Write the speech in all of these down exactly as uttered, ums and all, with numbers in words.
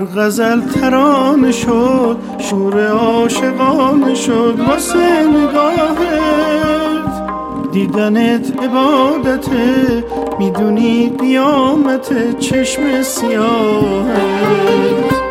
غزل ترانه شد، شور عاشقانه شد واسه نگاهت. دیدنت عبادته، میدونی قیامت چشم سیاهت.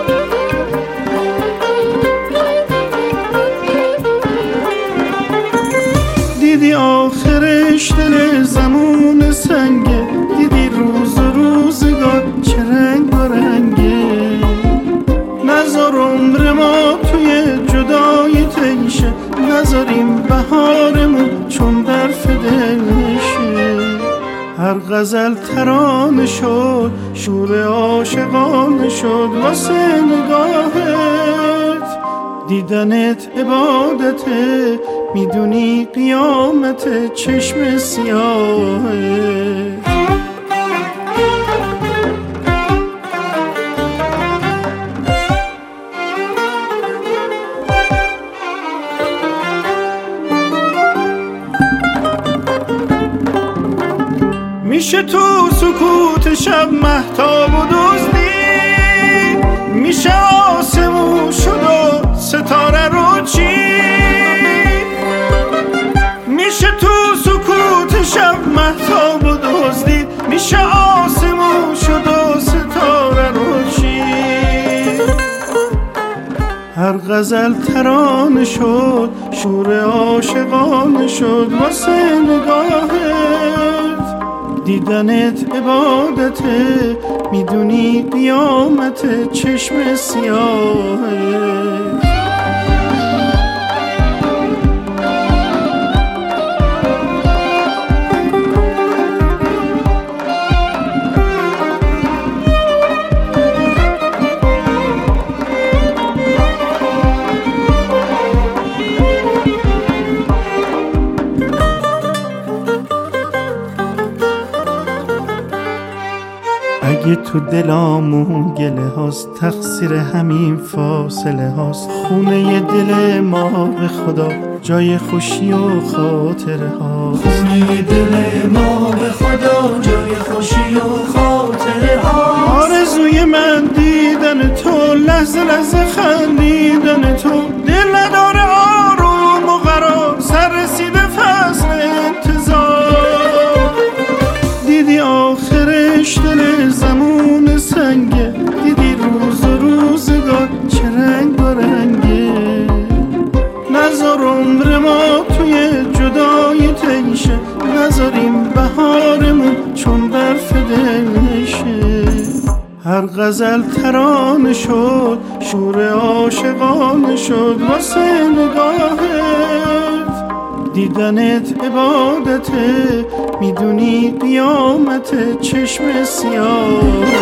دیدی آخرش دل زمون سنگه، دیدی روز و روزگار چه رنگ و رنگه. نذار عمر ما توی جدایی تیشه، نذاریم بهارمون چون برف دل نشه. هر غزل ترانه شد، شور عاشقانه شد واسه نگاهت. دیدنت عبادته، میدونی قیامت چشم سیاهت. میشه تو سکوت شب مهتاب و دزدی، میشه آسمون شد و ستاره رو چی. میشه تو سکوت شب مهتاب و دزدی، میشه آسمون شد و ستاره رو چی. هر غزل ترانه شد، شور عاشقانه شد واسه نگاهت. دیدنت عبادته، میدونی قیامت چشم سیاهت. اگه تو دلامون گله هاست، تقصیر همین فاصله هاست. خونه دل ما به خدا جای خوشی و خاطره هاست. خونه دل ما به خدا جای خوشی و خاطره هاست. آرزوی من دیدن تو، لحظه لحظه خندیدن تو. دل نداره آروم و قرار، سر رسیده فصل انتظار. دیدی آخرش دل زمون سنگه، دیدی روز و روزگار چه رنگ و رنگه. نذار عمر ما توی جدایی تیشه، نذاریم بهارمون چون برف دل نشه. هر غزل ترانه شد، شور عاشقانه شد واسه نگاهت. دیدنت عبادته، میدونی قیامت چشم سیاه.